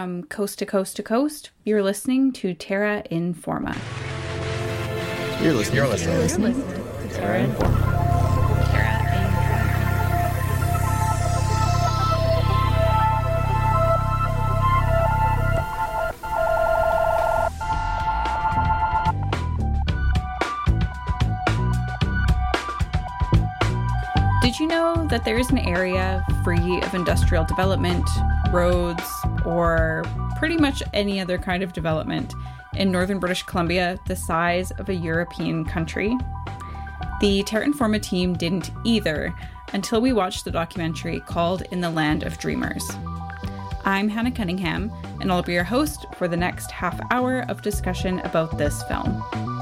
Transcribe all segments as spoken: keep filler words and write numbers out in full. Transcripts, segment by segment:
From coast to coast to coast, you're listening to Terra Informa. You're listening, you're listening, you're listening to Terra Informa. Terra Informa. Did you know that there is an area free of industrial development, roads, or pretty much any other kind of development in northern British Columbia the size of a European country? The Terra Informa team didn't either until we watched the documentary called In the Land of Dreamers. I'm Hannah Cunningham, and I'll be your host for the next half hour of discussion about this film.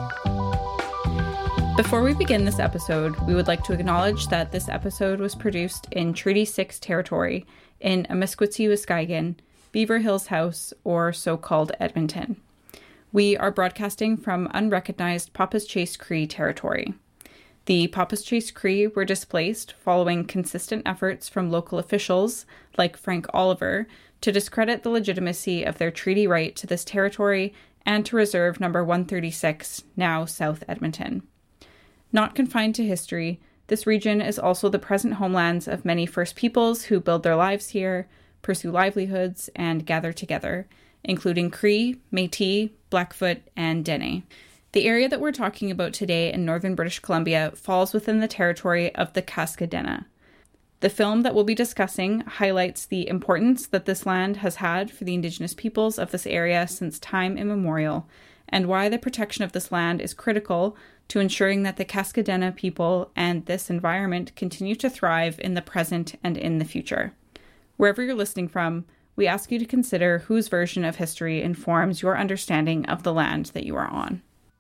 Before we begin this episode, we would like to acknowledge that this episode was produced in Treaty six territory in Amiskwaciy-Waskagan, Beaver Hills House, or so-called Edmonton. We are broadcasting from unrecognized Papa's Chase Cree territory. The Papa's Chase Cree were displaced following consistent efforts from local officials, like Frank Oliver, to discredit the legitimacy of their treaty right to this territory and to reserve number one thirty-six, now South Edmonton. Not confined to history, this region is also the present homelands of many First Peoples who build their lives here, pursue livelihoods, and gather together, including Cree, Métis, Blackfoot, and Dene. The area that we're talking about today in northern British Columbia falls within the territory of the Cascadena. The film that we'll be discussing highlights the importance that this land has had for the Indigenous peoples of this area since time immemorial, and why the protection of this land is critical to ensuring that the Cascadena people and this environment continue to thrive in the present and in the future. Wherever you're listening from, we ask you to consider whose version of history informs your understanding of the land that you are on.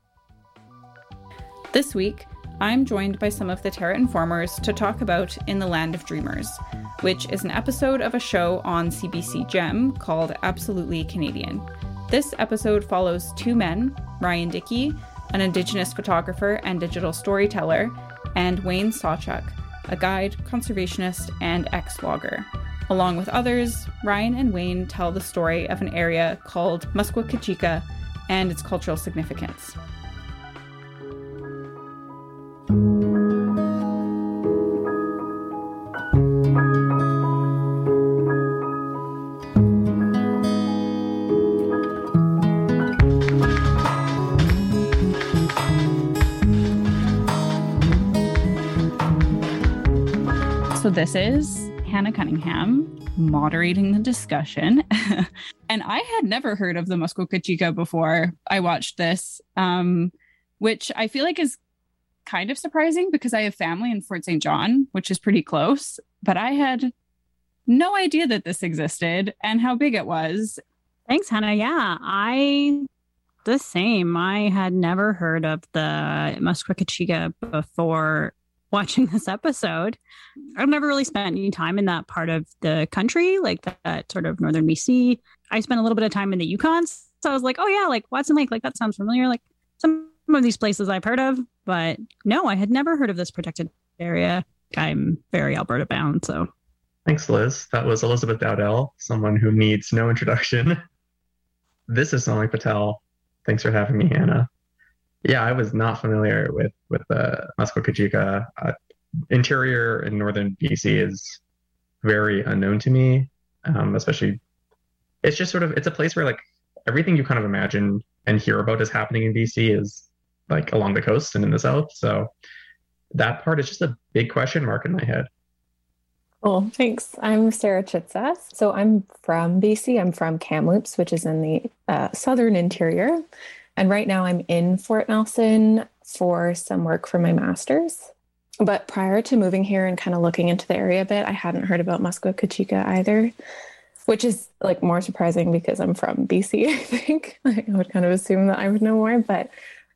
This week, I'm joined by some of the Terra Informers to talk about In the Land of Dreamers, which is an episode of a show on C B C Gem called Absolutely Canadian. This episode follows two men, Ryan Dickey, an Indigenous photographer and digital storyteller, and Wayne Sawchuk, a guide, conservationist, and ex-logger. Along with others, Ryan and Wayne tell the story of an area called Muskwa-Kachika and its cultural significance. So this is Hannah Cunningham moderating the discussion. And I had never heard of the Muskwa-Kachika before I watched this, um, which I feel like is kind of surprising because I have family in Fort Saint John, which is pretty close. But I had no idea that this existed and how big it was. Thanks, Hannah. Yeah, I the same. I had never heard of the Muskwa-Kachika before watching this episode. I've never really spent any time in that part of the country, like that, that sort of northern B C. I spent a little bit of time in the Yukon, so I was like, oh yeah, like Watson Lake, like that sounds familiar. Like some of these places I've heard of, but no, I had never heard of this protected area. I'm very Alberta bound, so. Thanks, Liz. That was Elizabeth Dowdell, someone who needs no introduction. This is Sonali Patel. Thanks for having me, Hannah. Yeah, I was not familiar with with the uh, Muskwa-Kachika. Uh, interior in northern B C is very unknown to me, um, especially. It's just sort of it's a place where like everything you kind of imagine and hear about is happening in B C is like along the coast and in the south. So that part is just a big question mark in my head. Cool, thanks. I'm Sarah Chitsas. So I'm from B C. I'm from Kamloops, which is in the uh, southern interior. And right now I'm in Fort Nelson for some work for my master's. But prior to moving here and kind of looking into the area a bit, I hadn't heard about Muskwa-Kachika either, which is like more surprising because I'm from B C, I think. I would kind of assume that I would know more, but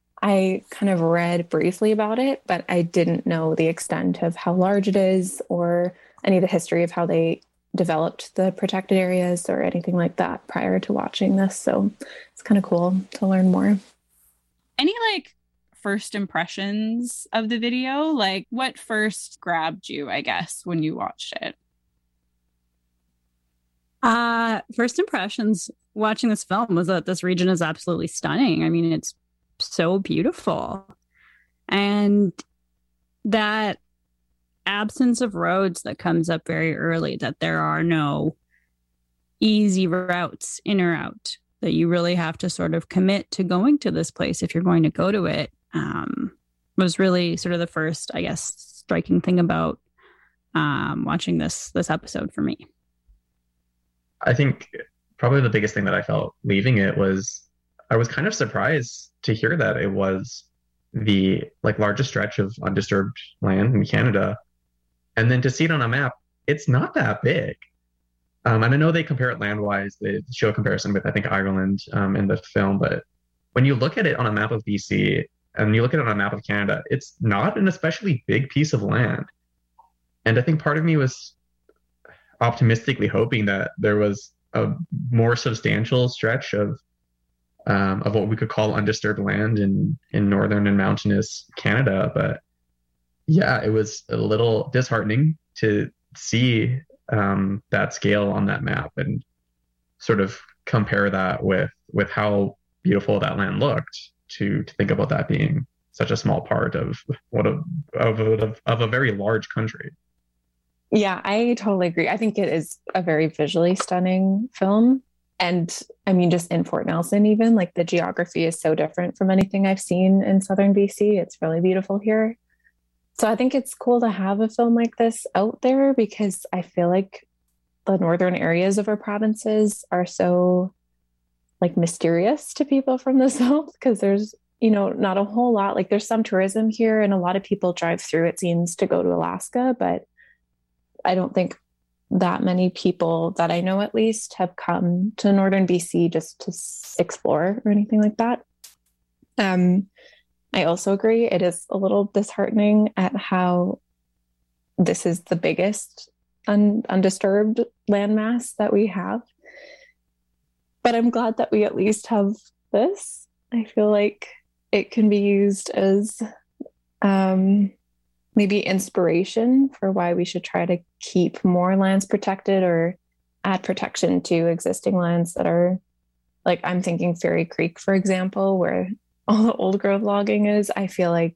I kind of read briefly about it, but I didn't know the extent of how large it is or any of the history of how they developed the protected areas or anything like that prior to watching this. So it's kind of cool to learn more. Any like first impressions of the video? Like what first grabbed you, I guess, when you watched it? Uh, first impressions watching this film was that this region is absolutely stunning. I mean, it's so beautiful. And that absence of roads that comes up very early, that there are no easy routes in or out, that you really have to sort of commit to going to this place if you're going to go to it, um, was really sort of the first, I guess, striking thing about um, watching this this episode for me. I think probably the biggest thing that I felt leaving it was I was kind of surprised to hear that it was the like largest stretch of undisturbed land in Canada. And then to see it on a map, it's not that big. Um, and I know they compare it land-wise. They show a comparison with, I think, Ireland um, in the film. But when you look at it on a map of B C and you look at it on a map of Canada, it's not an especially big piece of land. And I think part of me was optimistically hoping that there was a more substantial stretch of um, of what we could call undisturbed land in, in northern and mountainous Canada. But yeah, it was a little disheartening to see um, that scale on that map and sort of compare that with with how beautiful that land looked, to to think about that being such a small part of what a of a, of a very large country. Yeah, I totally agree. I think it is a very visually stunning film. And I mean, just in Fort Nelson, even like the geography is so different from anything I've seen in southern B C. It's really beautiful here. So I think it's cool to have a film like this out there, because I feel like the northern areas of our provinces are so like mysterious to people from the south, because there's, you know, not a whole lot. Like there's some tourism here and a lot of people drive through, it seems, to go to Alaska, but I don't think that many people that I know at least have come to northern B C just to s- explore or anything like that. Um, I also agree it is a little disheartening at how this is the biggest un- undisturbed landmass that we have. But I'm glad that we at least have this. I feel like it can be used as um, maybe inspiration for why we should try to keep more lands protected or add protection to existing lands that are, like, I'm thinking Fairy Creek, for example, where all the old growth logging is. I feel like,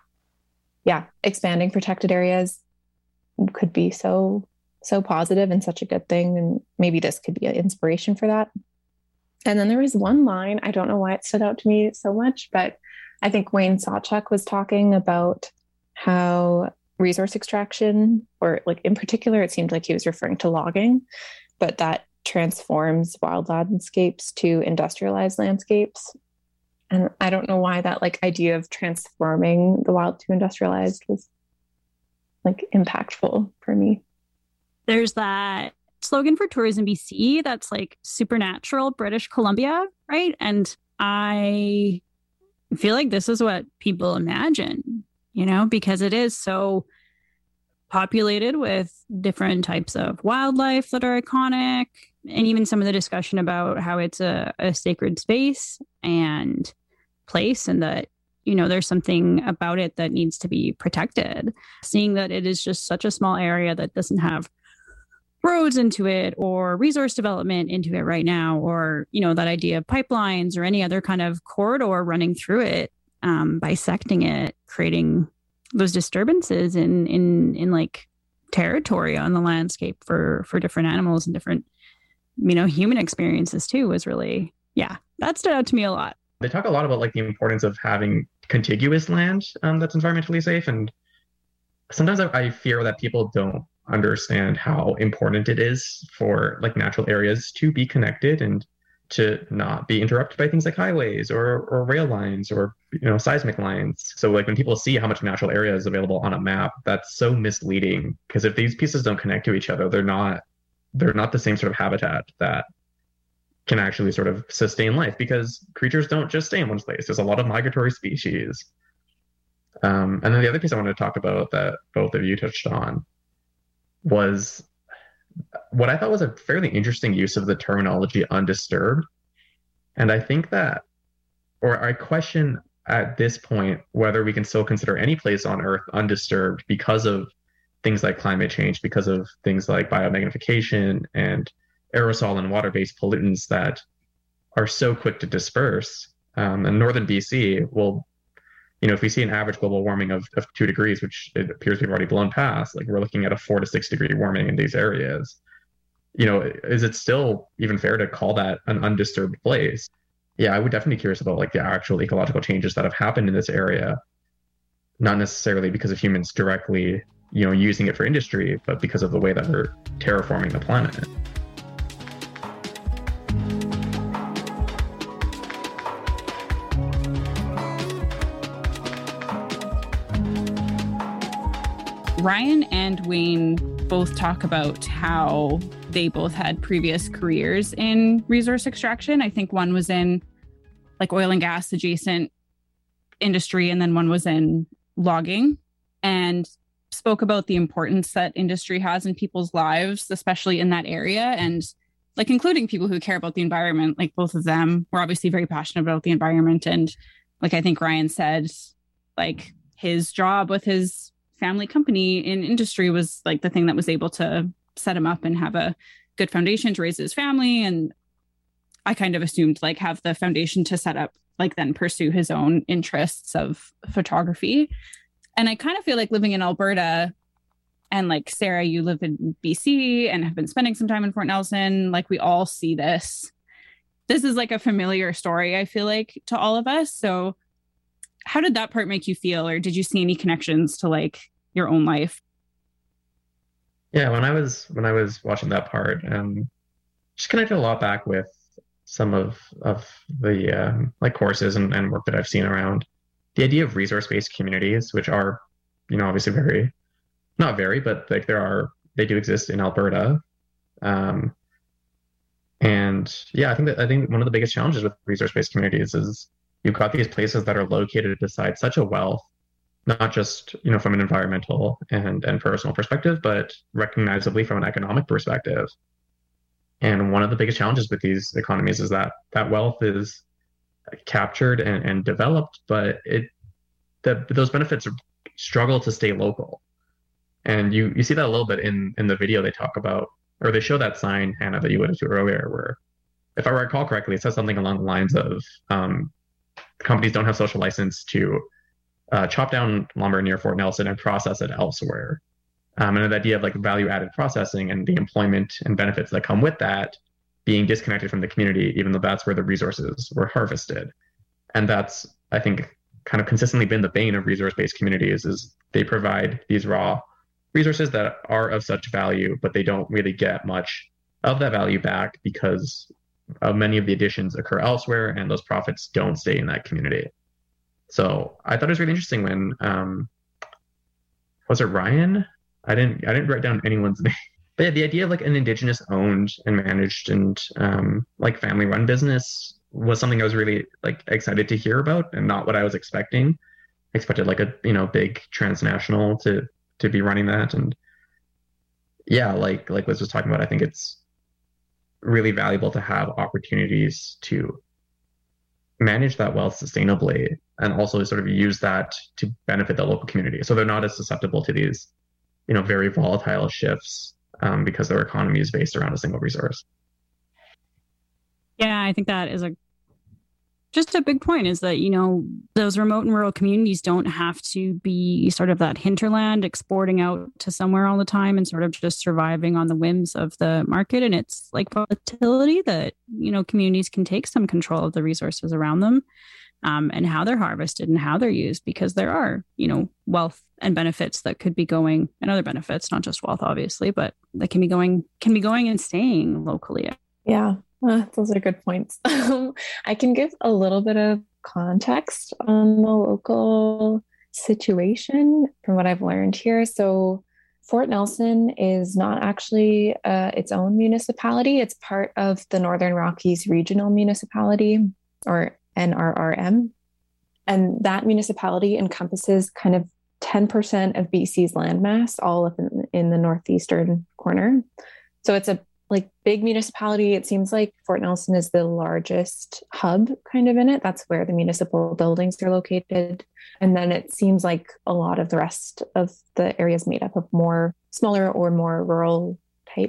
yeah, expanding protected areas could be so, so positive and such a good thing. And maybe this could be an inspiration for that. And then there was one line, I don't know why it stood out to me so much, but I think Wayne Sawchuk was talking about how resource extraction, or like in particular, it seemed like he was referring to logging, but that transforms wild landscapes to industrialized landscapes. And I don't know why that like idea of transforming the wild to industrialized was like impactful for me. There's that slogan for Tourism B C that's like supernatural British Columbia, right? And I feel like this is what people imagine, you know, because it is so populated with different types of wildlife that are iconic, and even some of the discussion about how it's a, a sacred space and place, and that, you know, there's something about it that needs to be protected. Seeing that it is just such a small area that doesn't have roads into it or resource development into it right now, or, you know, that idea of pipelines or any other kind of corridor running through it, um, bisecting it, creating those disturbances in in in like territory on the landscape for for different animals and different, you know, human experiences too, was really, yeah, that stood out to me a lot. They talk a lot about like the importance of having contiguous land um, that's environmentally safe, and sometimes I, I fear that people don't understand how important it is for like natural areas to be connected and to not be interrupted by things like highways or or rail lines or, you know, seismic lines. So like when people see how much natural area is available on a map, that's so misleading, because if these pieces don't connect to each other, they're not they're not the same sort of habitat that can actually sort of sustain life, because creatures don't just stay in one place. There's a lot of migratory species. Um, and then the other piece I wanted to talk about that both of you touched on was what I thought was a fairly interesting use of the terminology undisturbed. And I think that, or I question at this point whether we can still consider any place on Earth undisturbed because of things like climate change, because of things like biomagnification and aerosol and water-based pollutants that are so quick to disperse. Um, and northern B C will, you know, if we see an average global warming of, of two degrees, which it appears we've already blown past, like we're looking at a four to six degree warming in these areas. You know, is it still even fair to call that an undisturbed place? Yeah, I would definitely be curious about like the actual ecological changes that have happened in this area, not necessarily because of humans directly, you know, using it for industry, but because of the way that we're terraforming the planet. Ryan and Wayne both talk about how they both had previous careers in resource extraction. I think one was in like oil and gas adjacent industry, and then one was in logging, and spoke about the importance that industry has in people's lives, especially in that area. And like including people who care about the environment, like both of them were obviously very passionate about the environment. And like, I think Ryan said, like his job with his family company in industry was like the thing that was able to set him up and have a good foundation to raise his family. And I kind of assumed like have the foundation to set up, like then pursue his own interests of photography. And I kind of feel like living in Alberta, and like Sarah, you live in B C and have been spending some time in Fort Nelson. Like we all see this. This is like a familiar story, I feel like, to all of us. So how did that part make you feel? Or did you see any connections to like your own life? Yeah, when I was when I was watching that part, um, just connected a lot back with some of of the um, like courses and, and work that I've seen around the idea of resource-based communities, which are, you know, obviously very, not very, but like there are, they do exist in Alberta. Um, and yeah, I think that I think one of the biggest challenges with resource-based communities is you've got these places that are located beside such a wealth, not just, you know, from an environmental and, and personal perspective, but recognizably from an economic perspective. And one of the biggest challenges with these economies is that that wealth is captured and, and developed, but it the, those benefits struggle to stay local. And you you see that a little bit in, in the video they talk about, or they show that sign, Hannah, that you alluded to earlier, where, if I recall correctly, it says something along the lines of, um, companies don't have social license to uh, chop down lumber near Fort Nelson and process it elsewhere. Um, and the idea of like value-added processing and the employment and benefits that come with that being disconnected from the community, even though that's where the resources were harvested. And that's, I think, kind of consistently been the bane of resource-based communities, is they provide these raw resources that are of such value, but they don't really get much of that value back because uh, many of the additions occur elsewhere and those profits don't stay in that community. So I thought it was really interesting when, um, was it Ryan? I didn't, I didn't write down anyone's name. But yeah, the idea of like an Indigenous owned and managed and um, like family run business was something I was really like excited to hear about, and not what I was expecting. I expected like a, you know, big transnational to to be running that. And yeah, like like Liz was talking about, I think it's really valuable to have opportunities to manage that wealth sustainably and also sort of use that to benefit the local community, so they're not as susceptible to these, you know, very volatile shifts. Um, because their economy is based around a single resource. Yeah, I think that is a just a big point, is that, you know, those remote and rural communities don't have to be sort of that hinterland exporting out to somewhere all the time and sort of just surviving on the whims of the market. And it's like volatility that, you know, communities can take some control of the resources around them, um, and how they're harvested and how they're used, because there are, you know, wealth and benefits that could be going, and other benefits, not just wealth, obviously, but that can be going, can be going and staying locally. Yeah, uh, those are good points. I can give a little bit of context on the local situation from what I've learned here. So Fort Nelson is not actually uh, its own municipality. It's part of the Northern Rockies Regional Municipality, or N R R M. And that municipality encompasses kind of ten percent of B C's landmass, all up in, in the northeastern corner. So it's a like big municipality. It seems like Fort Nelson is the largest hub kind of in it. That's where the municipal buildings are located. And then it seems like a lot of the rest of the area is made up of more smaller or more rural type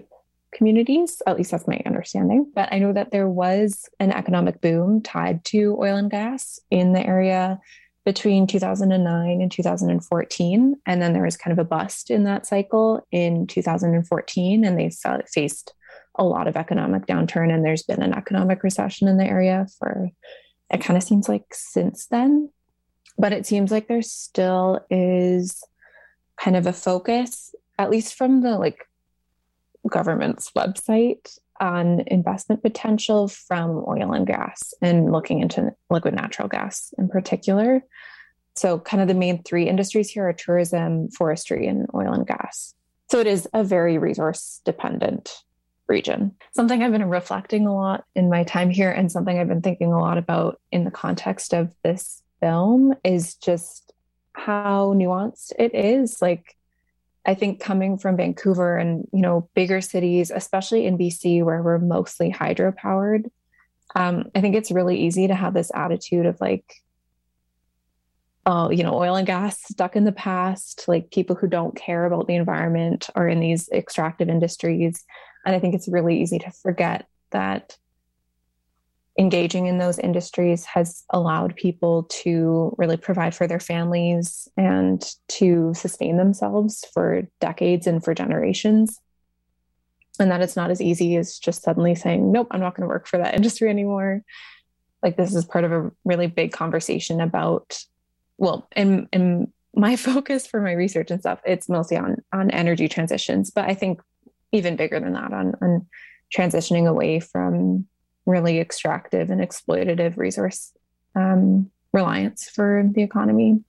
communities. At least that's my understanding. But I know that there was an economic boom tied to oil and gas in the area between two thousand nine and two thousand fourteen. And then there was kind of a bust in that cycle in two thousand fourteen, and they saw, faced a lot of economic downturn, and there's been an economic recession in the area for, it kind of seems like since then. But it seems like there still is kind of a focus, at least from the like government's website, on investment potential from oil and gas and looking into liquid natural gas in particular. So kind of the main three industries here are tourism, forestry, and oil and gas. So it is a very resource dependent region. Something I've been reflecting a lot in my time here, and something I've been thinking a lot about in the context of this film, is just how nuanced it is. Like, I think coming from Vancouver and, you know, bigger cities, especially in B C where we're mostly hydropowered, um, I think it's really easy to have this attitude of like, oh, you know, oil and gas stuck in the past, like people who don't care about the environment are in these extractive industries. And I think it's really easy to forget that engaging in those industries has allowed people to really provide for their families and to sustain themselves for decades and for generations. And that it's not as easy as just suddenly saying, nope, I'm not going to work for that industry anymore. Like, this is part of a really big conversation about, well, in, in my focus for my research and stuff, it's mostly on, on energy transitions, but I think even bigger than that, on, on transitioning away from really extractive and exploitative resource um, reliance for the economy.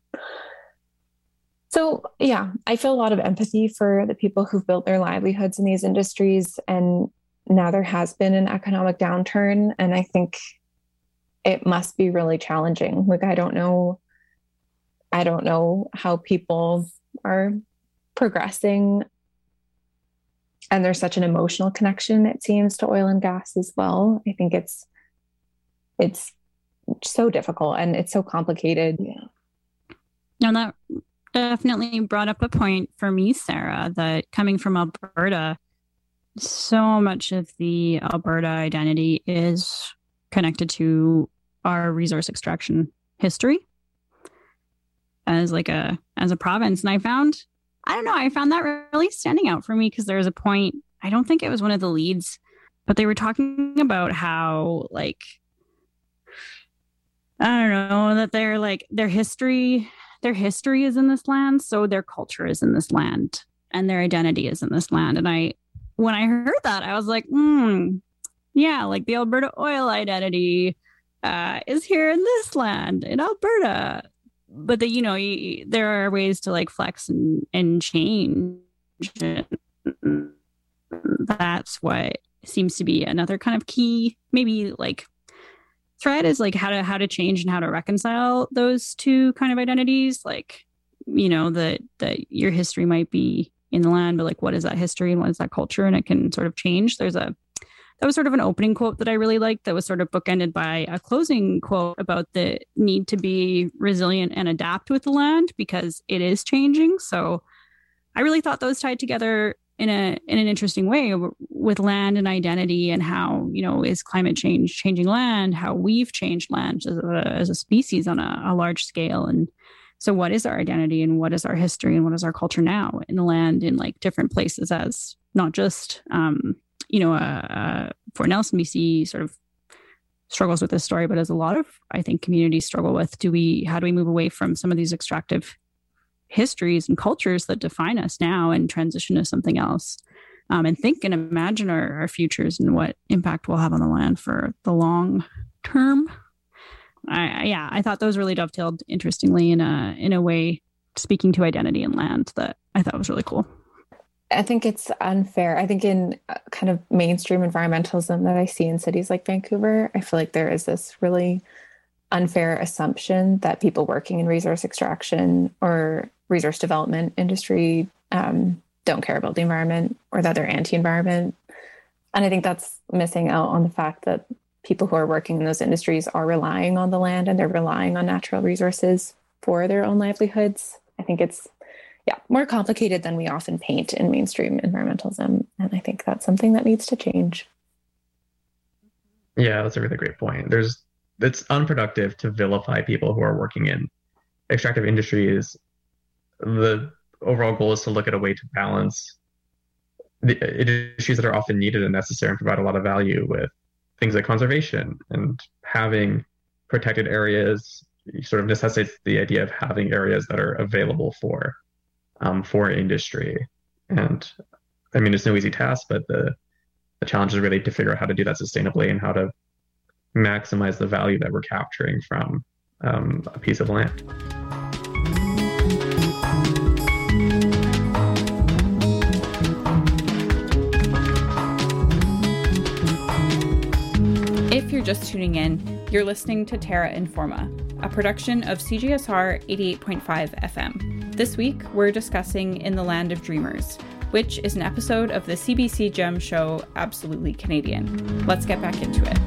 So yeah, I feel a lot of empathy for the people who've built their livelihoods in these industries. And now there has been an economic downturn. And I think it must be really challenging. Like, I don't know, I don't know how people are progressing. And there's such an emotional connection, it seems, to oil and gas as well. I think it's it's so difficult and it's so complicated. Yeah. No, that definitely brought up a point for me, Sarah, that coming from Alberta, so much of the Alberta identity is connected to our resource extraction history as like a as a province. And I found I don't know. I found that really standing out for me because there was a point, I don't think it was one of the leads, but they were talking about how, like, I don't know, that they're like, their history, their history is in this land. So their culture is in this land and their identity is in this land. And I, when I heard that, I was like, hmm, yeah, like the Alberta oil identity uh, is here in this land, in Alberta. But that, you know, you, there are ways to like flex and, and change. And that's what seems to be another kind of key, maybe like thread, is like how to how to change and how to reconcile those two kind of identities. Like, you know, that that your history might be in the land, but like, what is that history and what is that culture? And it can sort of change. There's a That was sort of an opening quote that I really liked that was sort of bookended by a closing quote about the need to be resilient and adapt with the land because it is changing. So I really thought those tied together in a in an interesting way with land and identity, and how, you know, is climate change changing land, how we've changed land as a, as a species on a, a large scale. And so what is our identity and what is our history and what is our culture now in the land in like different places, as not just um you know, uh, uh, Fort Nelson, B C sort of struggles with this story, but as a lot of, I think, communities struggle with, do we, how do we move away from some of these extractive histories and cultures that define us now and transition to something else, um, and think and imagine our, our futures and what impact we'll have on the land for the long term. I, yeah, I thought those really dovetailed interestingly in a, in a way, speaking to identity and land, that I thought was really cool. I think it's unfair. I think in kind of mainstream environmentalism that I see in cities like Vancouver, I feel like there is this really unfair assumption that people working in resource extraction or resource development industry um, don't care about the environment, or that they're anti-environment. And I think that's missing out on the fact that people who are working in those industries are relying on the land and they're relying on natural resources for their own livelihoods. I think it's yeah, more complicated than we often paint in mainstream environmentalism. And I think that's something that needs to change. Yeah, that's a really great point. There's it's unproductive to vilify people who are working in extractive industries. The overall goal is to look at a way to balance the issues that are often needed and necessary and provide a lot of value with things like conservation, and having protected areas sort of necessitates the idea of having areas that are available for um, for industry. And I mean, it's no easy task, but the the challenge is really to figure out how to do that sustainably and how to maximize the value that we're capturing from um, a piece of land. If you're just tuning in, you're listening to Terra Informa, a production of C G S R eighty-eight point five F M. This week, we're discussing In the Land of Dreamers, which is an episode of the C B C Gem show Absolutely Canadian. Let's get back into it.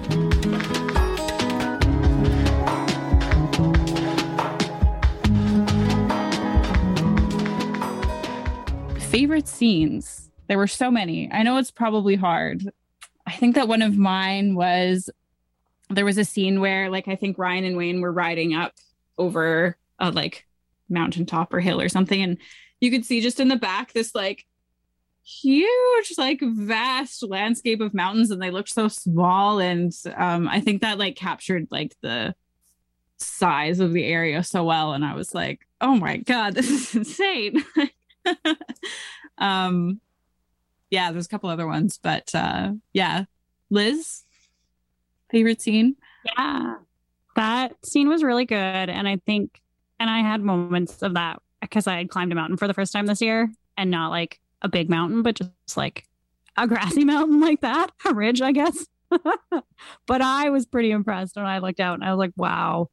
Favorite scenes. There were so many. I know it's probably hard. I think that one of mine was, there was a scene where, like, I think Ryan and Wayne were riding up over a, like, mountaintop or hill or something, and you could see just in the back this, like, huge, like, vast landscape of mountains, and they looked so small, and um, I think that, like, captured, like, the size of the area so well, and I was like, oh my god, this is insane. um yeah, there's a couple other ones, but uh yeah. Liz, favorite scene? Yeah, that scene was really good, and I think, and I had moments of that because I had climbed a mountain for the first time this year, and not like a big mountain, but just like a grassy mountain like that, a ridge, I guess. But I was pretty impressed when I looked out, and I was like, wow,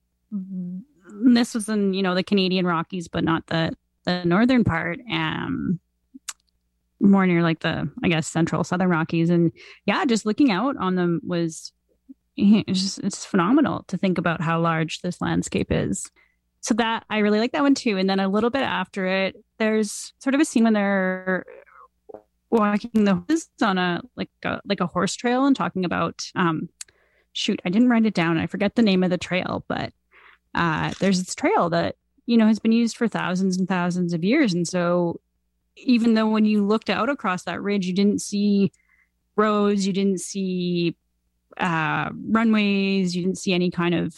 this was in, you know, the Canadian Rockies, but not the the northern part, um more near like the, I guess, central southern Rockies. And yeah, just looking out on them was, it's just, it's phenomenal to think about how large this landscape is. So that, I really like that one too. And then a little bit after it, there's sort of a scene when they're walking the horses on a like a like a horse trail and talking about um shoot, I didn't write it down, I forget the name of the trail, but uh there's this trail that, you know, has been used for thousands and thousands of years. And so even though when you looked out across that ridge, you didn't see roads, you didn't see uh, runways, you didn't see any kind of,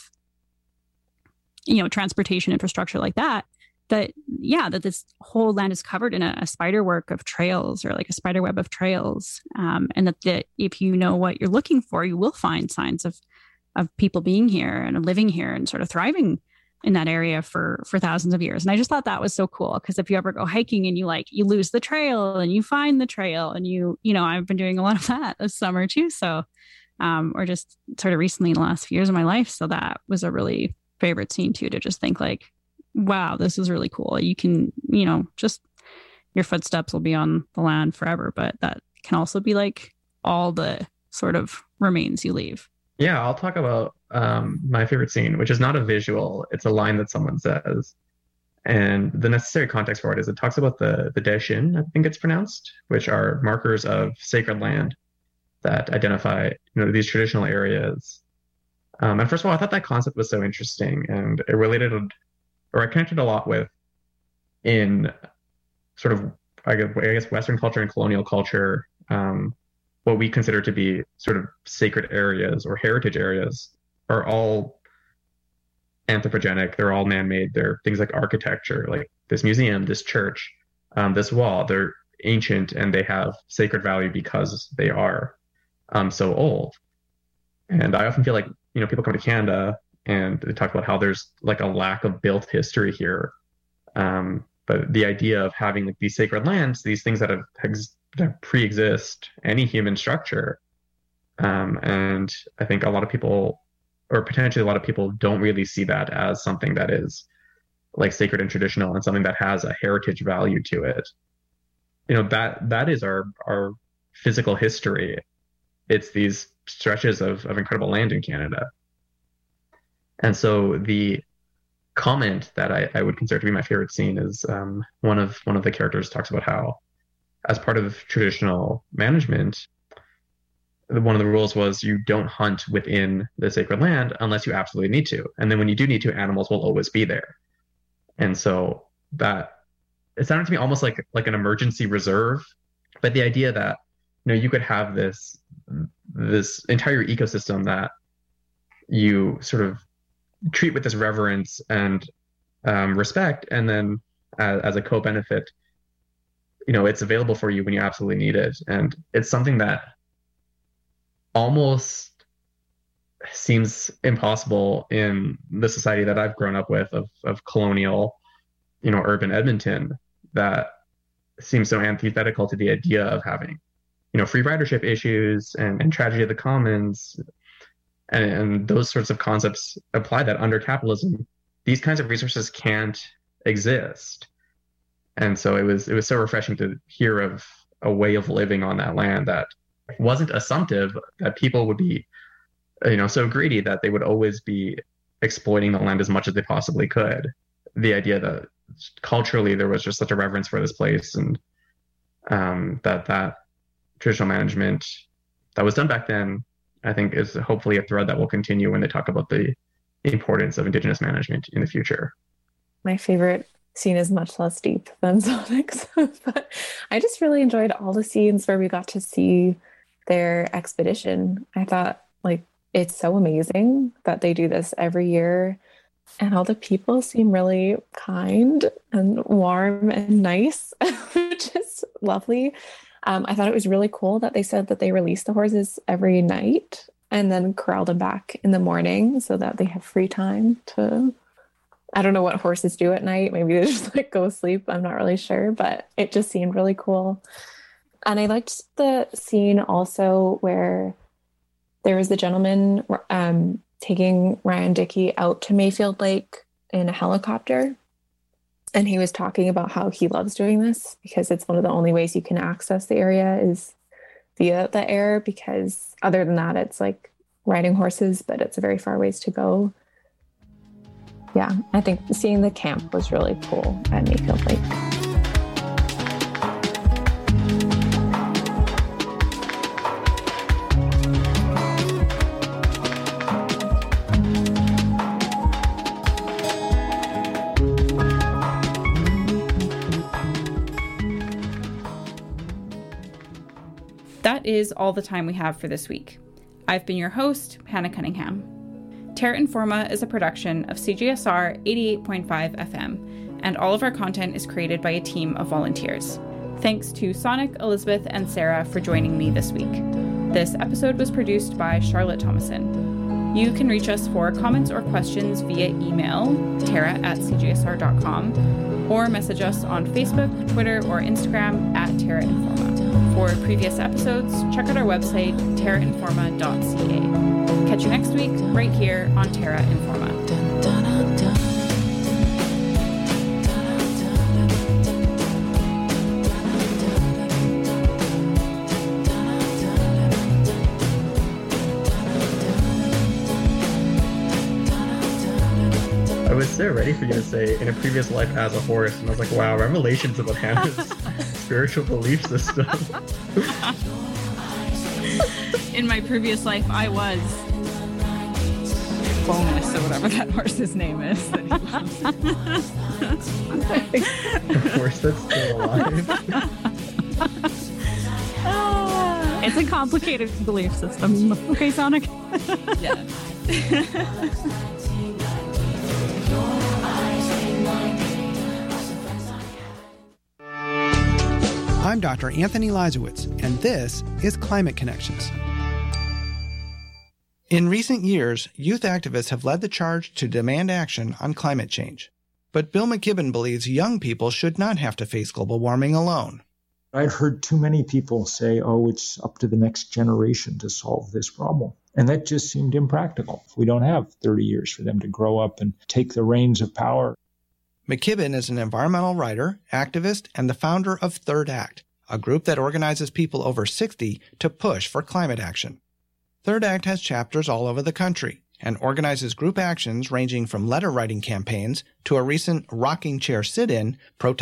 you know, transportation infrastructure like that, that, yeah, that this whole land is covered in a, a spider work of trails, or like a spider web of trails. Um, and that, that if you know what you're looking for, you will find signs of, of people being here and living here and sort of thriving in that area for for thousands of years. And I just thought that was so cool, because if you ever go hiking and you like you lose the trail and you find the trail, and you you know I've been doing a lot of that this summer too, so um or just sort of recently in the last few years of my life, so that was a really favorite scene too, to just think like, wow, this is really cool. You can, you know, just your footsteps will be on the land forever, but that can also be like all the sort of remains you leave. Yeah, I'll talk about um, my favorite scene, which is not a visual. It's a line that someone says. And the necessary context for it is it talks about the, the Deshin, I think it's pronounced, which are markers of sacred land that identify, you know, these traditional areas. Um, and first of all, I thought that concept was so interesting, and it related, or I connected a lot with in sort of, I guess, Western culture and colonial culture, um, what we consider to be sort of sacred areas or heritage areas are all anthropogenic. They're all man-made. They're things like architecture, like this museum, this church, um, this wall. They're ancient, and they have sacred value because they are um, so old. And I often feel like, you know, people come to Canada and they talk about how there's like a lack of built history here. Um, but the idea of having like these sacred lands, these things that have ex- that pre-exist any human structure. Um, and I think a lot of people, or potentially a lot of people, don't really see that as something that is like sacred and traditional and something that has a heritage value to it. You know, that that is our our physical history. It's these stretches of, of incredible land in Canada. And so the comment that I, I would consider to be my favorite scene is um, one of one of the characters talks about how, as part of traditional management, one of the rules was you don't hunt within the sacred land unless you absolutely need to. And then when you do need to, animals will always be there. And so that, it sounded to me almost like like an emergency reserve, but the idea that, you know, you could have this this entire ecosystem that you sort of treat with this reverence and um, respect, and then as, as a co-benefit, you know, it's available for you when you absolutely need it. And it's something that almost seems impossible in the society that I've grown up with of, of colonial, you know, urban Edmonton, that seems so antithetical to the idea of having, you know, free ridership issues and, and tragedy of the commons. And, and those sorts of concepts apply that under capitalism, these kinds of resources can't exist. And so it was it was so refreshing to hear of a way of living on that land that wasn't assumptive, that people would be, you know, so greedy that they would always be exploiting the land as much as they possibly could. The idea that culturally there was just such a reverence for this place, and um, that that traditional management that was done back then, I think, is hopefully a thread that will continue when they talk about the importance of Indigenous management in the future. My favorite scene is much less deep than Sonic's, but I just really enjoyed all the scenes where we got to see their expedition. I thought, like, it's so amazing that they do this every year, and all the people seem really kind and warm and nice, which is lovely. Um, I thought it was really cool that they said that they release the horses every night and then corral them back in the morning so that they have free time to, I don't know what horses do at night. Maybe they just like go sleep. I'm not really sure, but it just seemed really cool. And I liked the scene also where there was the gentleman um, taking Ryan Dickey out to Mayfield Lake in a helicopter. And he was talking about how he loves doing this because it's one of the only ways you can access the area is via the air, because other than that, it's like riding horses, but it's a very far ways to go. Yeah, I think seeing the camp was really cool at Mayfield Lake. That is all the time we have for this week. I've been your host, Hannah Cunningham. Terra Informa is a production of C G S R eighty-eight point five F M, and all of our content is created by a team of volunteers. Thanks to Sonic, Elizabeth, and Sarah for joining me this week. This episode was produced by Charlotte Thomason. You can reach us for comments or questions via email, terra at c g s r dot com, or message us on Facebook, Twitter, or Instagram at Terra Informa. For previous episodes, check out our website, terra informa dot c a. Catch you next week, right here on Terra Informa. I was so ready for you to say, in a previous life as a horse, and I was like, wow, revelations about Hannah's spiritual belief system. In my previous life, I was Bonus, or whatever that horse's name is. That he A horse that's still alive. It's a complicated belief system. Okay, Sonic? Yeah. I'm Doctor Anthony Leisowitz, and this is Climate Connections. In recent years, youth activists have led the charge to demand action on climate change. But Bill McKibben believes young people should not have to face global warming alone. I've heard too many people say, oh, it's up to the next generation to solve this problem. And that just seemed impractical. We don't have thirty years for them to grow up and take the reins of power. McKibben is an environmental writer, activist, and the founder of Third Act, a group that organizes people over sixty to push for climate action. Third Act has chapters all over the country, and organizes group actions ranging from letter-writing campaigns to a recent rocking chair sit-in protesting